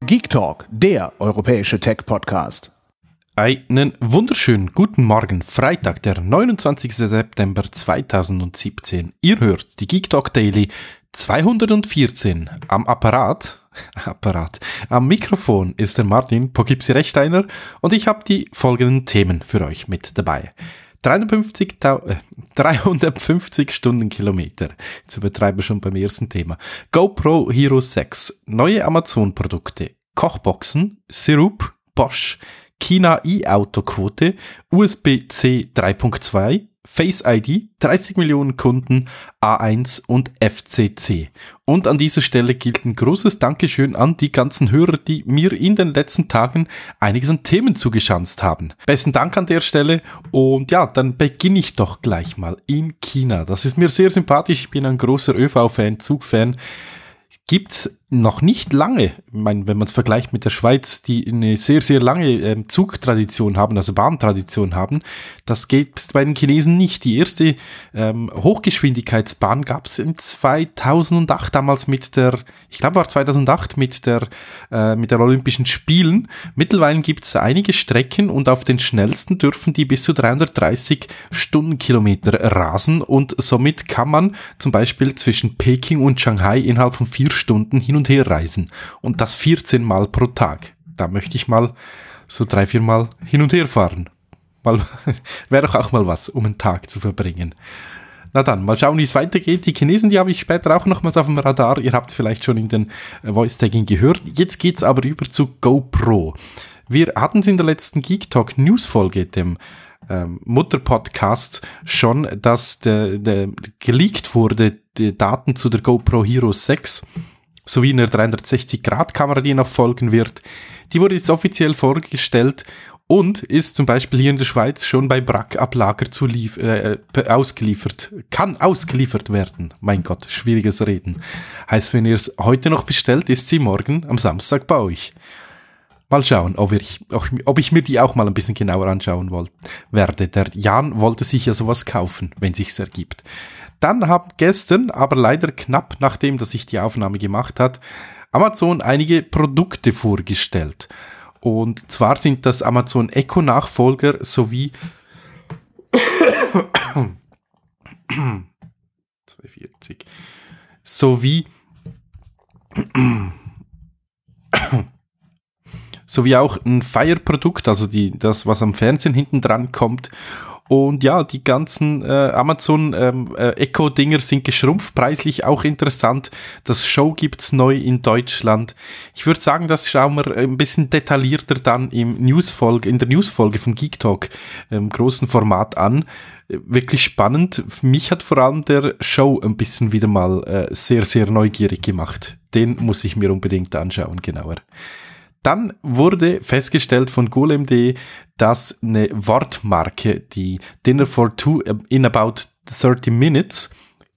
Geek Talk, der europäische Tech-Podcast. Einen wunderschönen guten Morgen, Freitag, der 29. September 2017. Ihr hört die Geek Talk Daily 214. Am Mikrofon ist der Martin Poughkeepsie-Rechsteiner und ich habe die folgenden Themen für euch mit dabei. 350 Stundenkilometer. Jetzt übertreiben wir schon beim ersten Thema. GoPro Hero 6, neue Amazon-Produkte, Kochboxen, Sirup, Bosch, China E-Auto-Quote, USB-C 3.2, Face ID, 30 Millionen Kunden, A1 und FCC. Und an dieser Stelle gilt ein großes Dankeschön an die ganzen Hörer, die mir in den letzten Tagen einiges an Themen zugeschanzt haben. Besten Dank an der Stelle und ja, dann beginne ich doch gleich mal in China. Das ist mir sehr sympathisch, ich bin ein großer ÖV-Fan, Zugfan. Gibt's noch nicht lange, ich meine, wenn man es vergleicht mit der Schweiz, die eine sehr, sehr lange Zugtradition haben, also Bahntradition haben, das gibt's bei den Chinesen nicht. Die erste Hochgeschwindigkeitsbahn gab's im 2008, damals mit der, ich glaube war 2008 mit der Olympischen Spielen. Mittlerweile gibt's einige Strecken und auf den schnellsten dürfen die bis zu 330 Stundenkilometer rasen und somit kann man zum Beispiel zwischen Peking und Shanghai innerhalb von 4 Stunden hin und her reisen und das 14 Mal pro Tag. Da möchte ich mal so 3-4 Mal hin und her fahren. Wäre doch auch mal was, um einen Tag zu verbringen. Na dann, mal schauen, wie es weitergeht. Die Chinesen, die habe ich später auch nochmals auf dem Radar. Ihr habt es vielleicht schon in den Voice-Tagging gehört. Jetzt geht es aber über zu GoPro. Wir hatten es in der letzten Geek Talk News-Folge, dem Mutterpodcast, schon, dass geleakt wurde, die Daten zu der GoPro Hero 6 sowie einer 360-Grad-Kamera, die noch folgen wird. Die wurde jetzt offiziell vorgestellt und ist zum Beispiel hier in der Schweiz schon bei Bragg-Ablager kann ausgeliefert werden. Mein Gott, schwieriges Reden. Heißt, wenn ihr es heute noch bestellt, ist sie morgen am Samstag bei euch. Mal schauen, ob ich mir die auch mal ein bisschen genauer anschauen werde. Der Jan wollte sich ja sowas kaufen, wenn sich's ergibt. Dann haben gestern, aber leider knapp nachdem, dass ich die Aufnahme gemacht hat, Amazon einige Produkte vorgestellt. Und zwar sind das Amazon Echo Nachfolger sowie 240 sowie auch ein Fire-Produkt, also das, was am Fernsehen hinten dran kommt. Und ja, die ganzen Amazon Echo-Dinger sind geschrumpft, preislich auch interessant. Das Show gibt's neu in Deutschland. Ich würde sagen, das schauen wir ein bisschen detaillierter dann in der Newsfolge von Geek Talk im großen Format an. Wirklich spannend. Mich hat vor allem der Show ein bisschen wieder mal sehr, sehr neugierig gemacht. Den muss ich mir unbedingt anschauen, genauer. Dann wurde festgestellt von golem.de, dass eine Wortmarke, die Dinner for Two in about 30 Minutes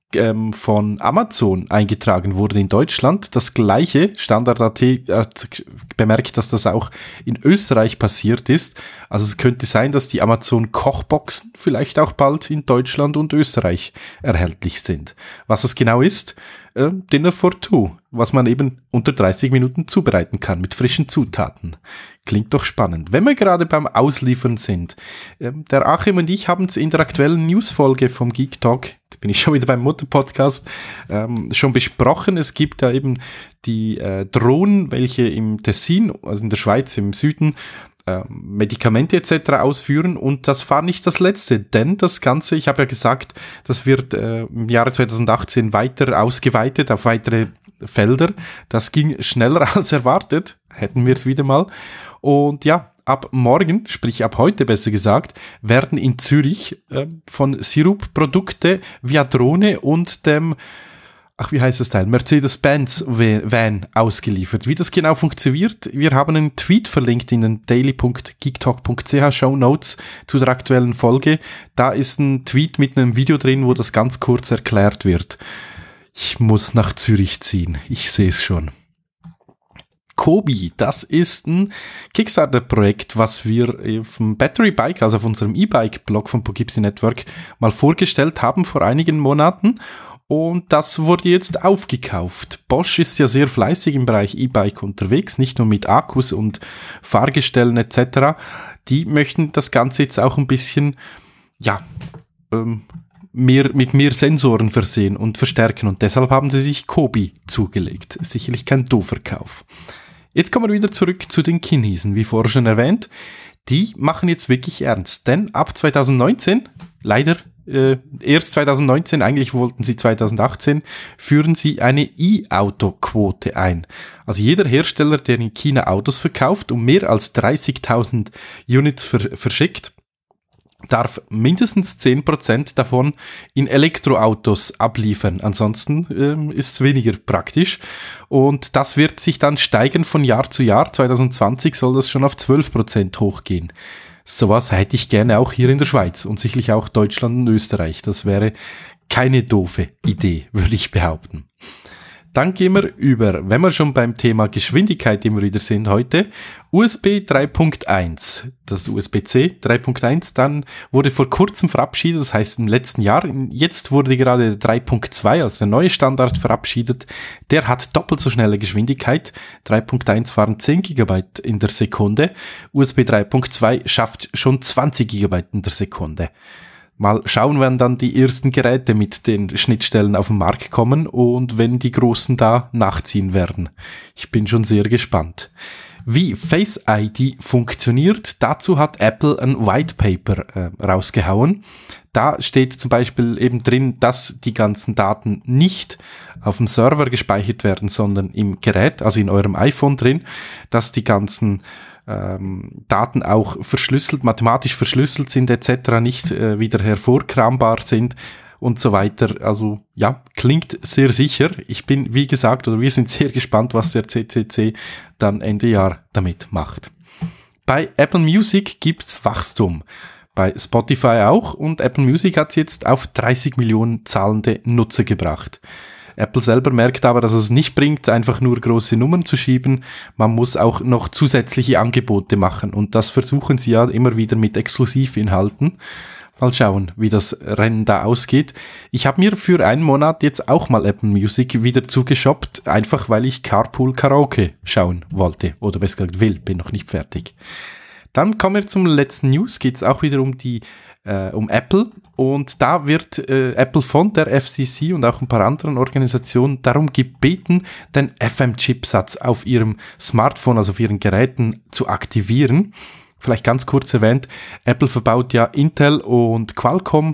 von Amazon eingetragen wurde in Deutschland. Das gleiche, Standard.at hat bemerkt, dass das auch in Österreich passiert ist. Also es könnte sein, dass die Amazon Kochboxen vielleicht auch bald in Deutschland und Österreich erhältlich sind. Was es genau ist, Dinner for Two, was man eben unter 30 Minuten zubereiten kann mit frischen Zutaten. Klingt doch spannend. Wenn wir gerade beim Ausliefern sind, der Achim und ich haben es in der aktuellen Newsfolge vom Geek Talk, jetzt bin ich schon wieder beim Mutterpodcast, schon besprochen. Es gibt da eben die Drohnen, welche im Tessin, also in der Schweiz im Süden, Medikamente etc. ausführen und das war nicht das letzte, denn das Ganze, ich habe ja gesagt, das wird im Jahre 2018 weiter ausgeweitet auf weitere Felder. Das ging schneller als erwartet, hätten wir es wieder mal. Und ja, ab morgen, sprich ab heute besser gesagt, werden in Zürich von Sirup Produkte via Drohne und dem wie heißt das Teil? Mercedes-Benz Van ausgeliefert. Wie das genau funktioniert, wir haben einen Tweet verlinkt in den daily.geektalk.ch Shownotes zu der aktuellen Folge. Da ist ein Tweet mit einem Video drin, wo das ganz kurz erklärt wird. Ich muss nach Zürich ziehen, ich sehe es schon. Kobi, das ist ein Kickstarter-Projekt, was wir auf dem Battery Bike, also auf unserem E-Bike-Blog vom Poughkeepsie Network, mal vorgestellt haben vor einigen Monaten. und das wurde jetzt aufgekauft. Bosch ist ja sehr fleißig im Bereich E-Bike unterwegs, nicht nur mit Akkus und Fahrgestellen etc. Die möchten das Ganze jetzt auch ein bisschen, mit mehr Sensoren versehen und verstärken und deshalb haben sie sich Kobi zugelegt. Sicherlich kein doofer Kauf. Jetzt kommen wir wieder zurück zu den Chinesen, wie vorher schon erwähnt. Die machen jetzt wirklich ernst, denn ab 2019, leider erst 2019, eigentlich wollten sie 2018, führen sie eine E-Auto-Quote ein. Also jeder Hersteller, der in China Autos verkauft und mehr als 30.000 Units verschickt, darf mindestens 10% davon in Elektroautos abliefern. Ansonsten ist es weniger praktisch. Und das wird sich dann steigern von Jahr zu Jahr. 2020 soll das schon auf 12% hochgehen. Sowas hätte ich gerne auch hier in der Schweiz und sicherlich auch Deutschland und Österreich. Das wäre keine doofe Idee, würde ich behaupten. Dann gehen wir über, wenn wir schon beim Thema Geschwindigkeit immer wieder sind heute, USB 3.1, das USB-C 3.1, dann wurde vor kurzem verabschiedet, das heißt im letzten Jahr, jetzt wurde gerade 3.2, also der neue Standard verabschiedet, der hat doppelt so schnelle Geschwindigkeit, 3.1 waren 10 GB in der Sekunde, USB 3.2 schafft schon 20 GB in der Sekunde. Mal schauen, wann dann die ersten Geräte mit den Schnittstellen auf den Markt kommen und wenn die Großen da nachziehen werden. Ich bin schon sehr gespannt. Wie Face ID funktioniert, dazu hat Apple ein White Paper rausgehauen. Da steht zum Beispiel eben drin, dass die ganzen Daten nicht auf dem Server gespeichert werden, sondern im Gerät, also in eurem iPhone drin, dass die ganzen Daten auch verschlüsselt, mathematisch verschlüsselt sind etc., nicht wieder hervorkrambar sind und so weiter. Also ja, klingt sehr sicher. Ich bin, wie gesagt, oder wir sind sehr gespannt, was der CCC dann Ende Jahr damit macht. Bei Apple Music gibt's Wachstum. Bei Spotify auch und Apple Music hat's jetzt auf 30 Millionen zahlende Nutzer gebracht. Apple selber merkt aber, dass es nicht bringt, einfach nur große Nummern zu schieben. Man muss auch noch zusätzliche Angebote machen und das versuchen sie ja immer wieder mit Exklusivinhalten. Mal schauen, wie das Rennen da ausgeht. Ich habe mir für einen Monat jetzt auch mal Apple Music wieder zugeshoppt, einfach weil ich Carpool Karaoke schauen wollte oder besser gesagt will, bin noch nicht fertig. Dann kommen wir zum letzten News, geht es auch wieder um Apple und da wird Apple von der FCC und auch ein paar anderen Organisationen darum gebeten, den FM-Chipsatz auf ihrem Smartphone, also auf ihren Geräten zu aktivieren. Vielleicht ganz kurz erwähnt, Apple verbaut ja Intel und Qualcomm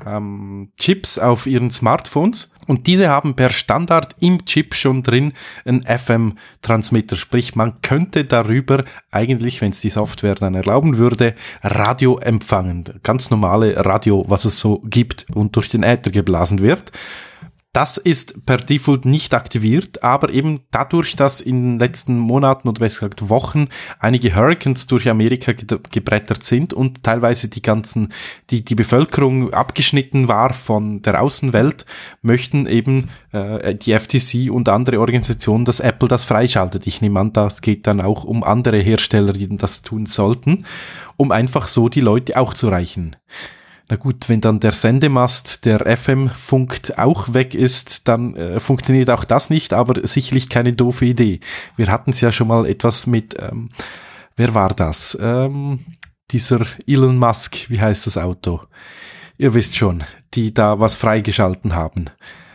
Chips auf ihren Smartphones und diese haben per Standard im Chip schon drin einen FM-Transmitter, sprich man könnte darüber eigentlich, wenn es die Software dann erlauben würde, Radio empfangen, ganz normale Radio, was es so gibt und durch den Äther geblasen wird. Das ist per Default nicht aktiviert, aber eben dadurch, dass in den letzten Monaten oder besser gesagt Wochen einige Hurricanes durch Amerika gebrettert sind und teilweise die Bevölkerung abgeschnitten war von der Außenwelt, möchten eben die FTC und andere Organisationen, dass Apple das freischaltet. Ich nehme an, das geht dann auch um andere Hersteller, die das tun sollten, um einfach so die Leute auch zu erreichen. Na gut, wenn dann der Sendemast, der FM-Funk auch weg ist, dann funktioniert auch das nicht, aber sicherlich keine doofe Idee. Wir hatten es ja schon mal etwas mit, wer war das? Dieser Elon Musk, wie heißt das Auto? Ihr wisst schon, die da was freigeschalten haben.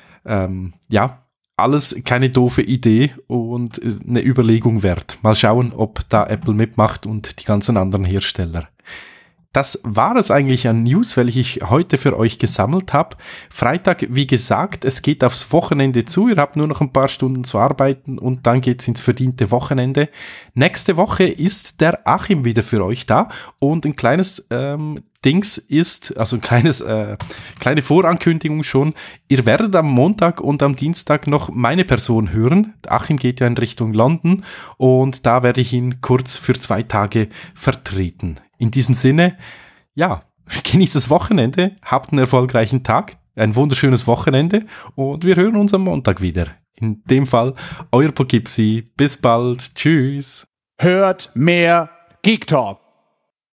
Ja, alles keine doofe Idee und eine Überlegung wert. Mal schauen, ob da Apple mitmacht und die ganzen anderen Hersteller. Das war es eigentlich an News, welche ich heute für euch gesammelt habe. Freitag, wie gesagt, es geht aufs Wochenende zu. Ihr habt nur noch ein paar Stunden zu arbeiten und dann geht's ins verdiente Wochenende. Nächste Woche ist der Achim wieder für euch da und ein kleines Dings ist, also kleine Vorankündigung schon. Ihr werdet am Montag und am Dienstag noch meine Person hören. Achim geht ja in Richtung London und da werde ich ihn kurz für 2 Tage vertreten. In diesem Sinne, ja, genießt das Wochenende, habt einen erfolgreichen Tag, ein wunderschönes Wochenende und wir hören uns am Montag wieder. In dem Fall, euer Poughkeepsie. Bis bald. Tschüss. Hört mehr Geek Talk.